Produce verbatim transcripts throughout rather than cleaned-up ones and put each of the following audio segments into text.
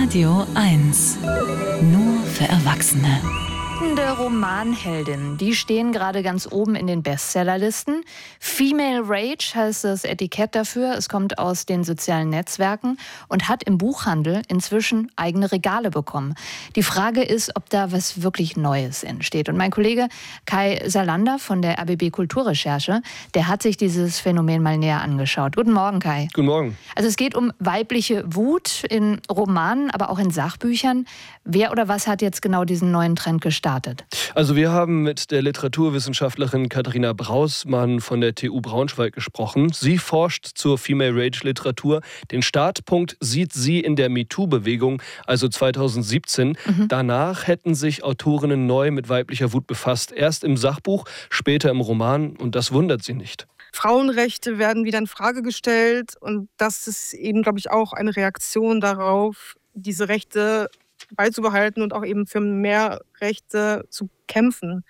Radio eins. Nur für Erwachsene. Romanheldinnen, die stehen gerade ganz oben in den Bestsellerlisten. Female Rage heißt das Etikett dafür. Es kommt aus den sozialen Netzwerken und hat im Buchhandel inzwischen eigene Regale bekommen. Die Frage ist, ob da was wirklich Neues entsteht. Und mein Kollege Kai Salander von der R B B Kulturrecherche, der hat sich dieses Phänomen mal näher angeschaut. Guten Morgen, Kai. Guten Morgen. Also es geht um weibliche Wut in Romanen, aber auch in Sachbüchern. Wer oder was hat jetzt genau diesen neuen Trend gestartet? Also wir haben mit der Literaturwissenschaftlerin Katharina Brausmann von der T U Braunschweig gesprochen. Sie forscht zur Female Rage Literatur. Den Startpunkt sieht sie in der MeToo-Bewegung, also zweitausendsiebzehn. Mhm. Danach hätten sich Autorinnen neu mit weiblicher Wut befasst. Erst im Sachbuch, später im Roman, und das wundert sie nicht. Frauenrechte werden wieder in Frage gestellt und das ist eben, glaube ich, auch eine Reaktion darauf, diese Rechte beizubehalten und auch eben für mehr Rechte zu kämpfen.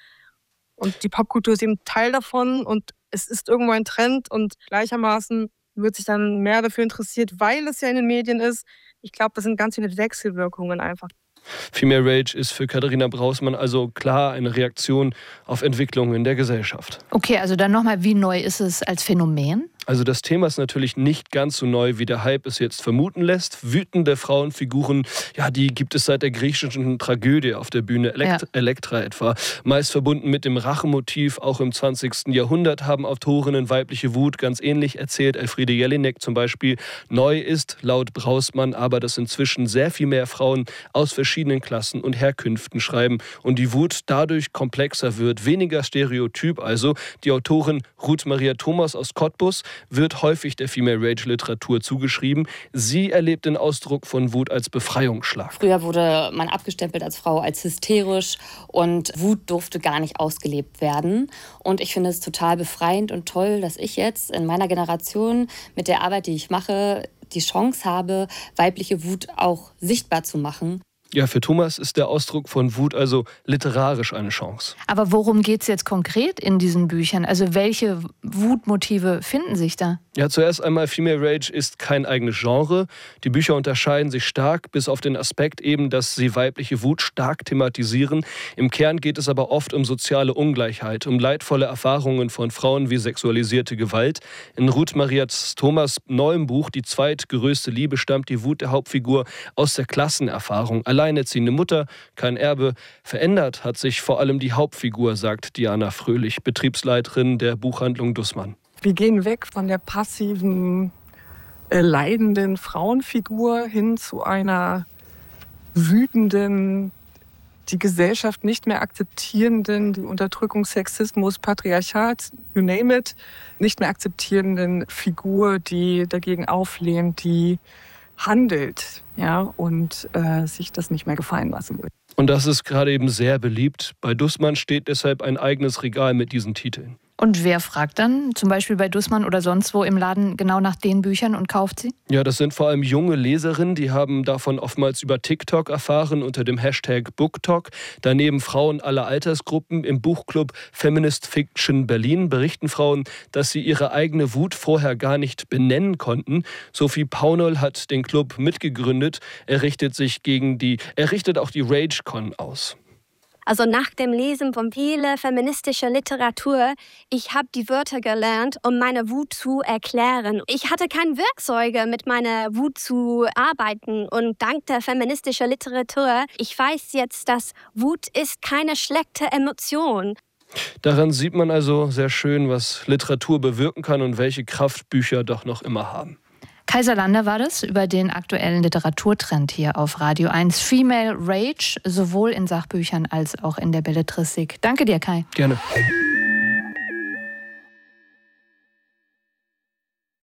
Und die Popkultur ist eben Teil davon und es ist irgendwo ein Trend und gleichermaßen wird sich dann mehr dafür interessiert, weil es ja in den Medien ist. Ich glaube, das sind ganz viele Wechselwirkungen einfach. Female Rage ist für Katharina Brausmann also klar eine Reaktion auf Entwicklungen in der Gesellschaft. Okay, also dann nochmal, wie neu ist es als Phänomen? Also das Thema ist natürlich nicht ganz so neu, wie der Hype es jetzt vermuten lässt. Wütende Frauenfiguren, ja, die gibt es seit der griechischen Tragödie auf der Bühne, Elekt- ja. Elektra etwa. Meist verbunden mit dem Rachemotiv. Auch im zwanzigsten Jahrhundert haben Autorinnen weibliche Wut ganz ähnlich erzählt. Elfriede Jelinek zum Beispiel. Neu ist laut Brausmann aber, dass inzwischen sehr viel mehr Frauen aus verschiedenen Klassen und Herkünften schreiben und die Wut dadurch komplexer wird, weniger stereotyp. Also die Autorin Ruth Maria Thomas aus Cottbus wird häufig der Female Rage Literatur zugeschrieben. Sie erlebt den Ausdruck von Wut als Befreiungsschlag. Früher wurde man abgestempelt als Frau als hysterisch und Wut durfte gar nicht ausgelebt werden. Und ich finde es total befreiend und toll, dass ich jetzt in meiner Generation mit der Arbeit, die ich mache, die Chance habe, weibliche Wut auch sichtbar zu machen. Ja, für Thomas ist der Ausdruck von Wut also literarisch eine Chance. Aber worum geht es jetzt konkret in diesen Büchern? Also welche Wutmotive finden sich da? Ja, zuerst einmal, Female Rage ist kein eigenes Genre. Die Bücher unterscheiden sich stark, bis auf den Aspekt eben, dass sie weibliche Wut stark thematisieren. Im Kern geht es aber oft um soziale Ungleichheit, um leidvolle Erfahrungen von Frauen wie sexualisierte Gewalt. In Ruth Maria Thomas' neuem Buch Die zweitgrößte Liebe stammt die Wut der Hauptfigur aus der Klassenerfahrung. Alleinerziehende Mutter, kein Erbe. Verändert hat sich vor allem die Hauptfigur, sagt Diana Fröhlich, Betriebsleiterin der Buchhandlung Dussmann. Wir gehen weg von der passiven, äh, leidenden Frauenfigur hin zu einer wütenden, die Gesellschaft nicht mehr akzeptierenden, die Unterdrückung, Sexismus, Patriarchat, you name it, nicht mehr akzeptierenden Figur, die dagegen auflehnt, die handelt, ja, und äh, sich das nicht mehr gefallen lassen will. Und das ist gerade eben sehr beliebt. Bei Dussmann steht deshalb ein eigenes Regal mit diesen Titeln. Und wer fragt dann, zum Beispiel bei Dussmann oder sonst wo im Laden, genau nach den Büchern und kauft sie? Ja, das sind vor allem junge Leserinnen, die haben davon oftmals über TikTok erfahren unter dem Hashtag BookTok. Daneben Frauen aller Altersgruppen. Im Buchclub Feminist Fiction Berlin berichten Frauen, dass sie ihre eigene Wut vorher gar nicht benennen konnten. Sophie Paunol hat den Club mitgegründet. Er richtet sich gegen die, er richtet auch die RageCon aus. Also nach dem Lesen von vielen feministischer Literatur, ich habe die Wörter gelernt, um meine Wut zu erklären. Ich hatte keine Werkzeuge, mit meiner Wut zu arbeiten. Und dank der feministischen Literatur, ich weiß jetzt, dass Wut ist keine schlechte Emotion. Daran sieht man also sehr schön, was Literatur bewirken kann und welche Kraft Bücher doch noch immer haben. Kai Salander war das über den aktuellen Literaturtrend hier auf Radio eins. Female Rage, sowohl in Sachbüchern als auch in der Belletristik. Danke dir, Kai. Gerne.